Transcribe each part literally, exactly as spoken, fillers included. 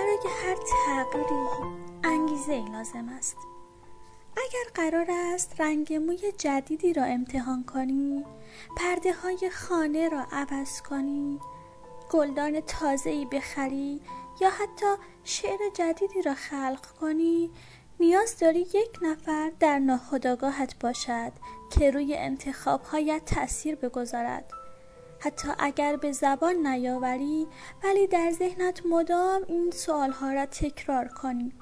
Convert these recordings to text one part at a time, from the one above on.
برای هر تغییری انگیزه ای لازم است. اگر قرار است رنگ موی جدیدی را امتحان کنی، پرده های خانه را عوض کنی، گلدان تازه‌ای بخری یا حتی شعر جدیدی را خلق کنی، نیاز داری یک نفر در ناخودآگاهت باشد که روی انتخاب‌هایت تأثیر بگذارد. حتی اگر به زبان نیاوری، ولی در ذهنت مدام این سوالها را تکرار کنی.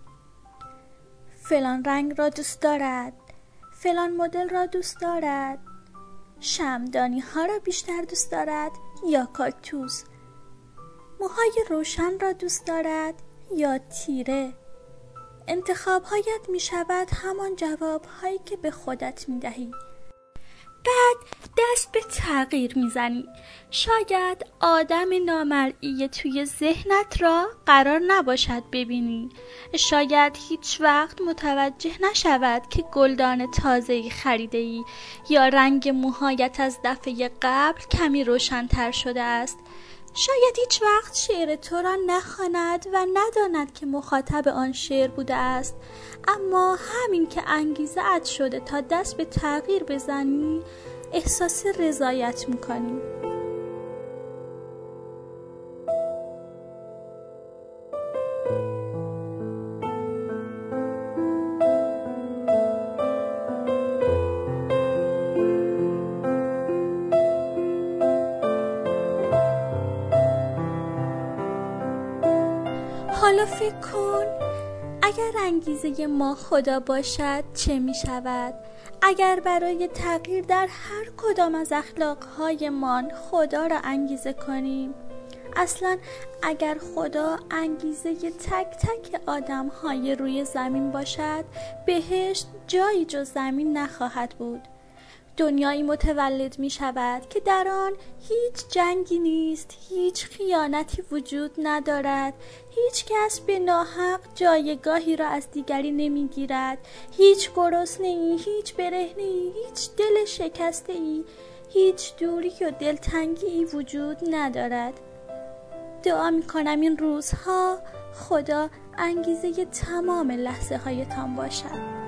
فلان رنگ را دوست دارد، فلان مدل را دوست دارد، شمعدانی ها را بیشتر دوست دارد یا کاکتوس، موهای روشن را دوست دارد یا تیره. انتخاب‌هایت می شود همان جواب‌هایی که به خودت می دهی. بعد دست به تغییر میزنی. شاید آدم نامرئی توی ذهنت را قرار نباشد ببینی. شاید هیچ وقت متوجه نشود که گلدان تازه‌ای خریده‌ای یا رنگ موهایت از دفعه قبل کمی روشن‌تر شده است. شاید هیچ وقت شعر تو را نخواند و نداند که مخاطب آن شعر بوده است، اما همین که انگیزه‌ات شده تا دست به تغییر بزنی، احساس رضایت می‌کنی. حالا فکر کن اگر انگیزه ما خدا باشد چه می شود؟ اگر برای تغییر در هر کدام از اخلاقهایمان خدا را انگیزه کنیم، اصلا اگر خدا انگیزه تک تک آدمهای روی زمین باشد، بهشت جایی جز زمین نخواهد بود. دنیایی متولد می شود که در آن هیچ جنگی نیست، هیچ خیانتی وجود ندارد، هیچ کس به ناحق جایگاهی را از دیگری نمی گیرد، هیچ گرسنه‌ای، هیچ برهنه‌ای، هیچ دل شکسته‌ای، هیچ دوری و دلتنگی وجود ندارد. دعا می کنم این روزها خدا انگیزه تمام لحظه هایتان باشد.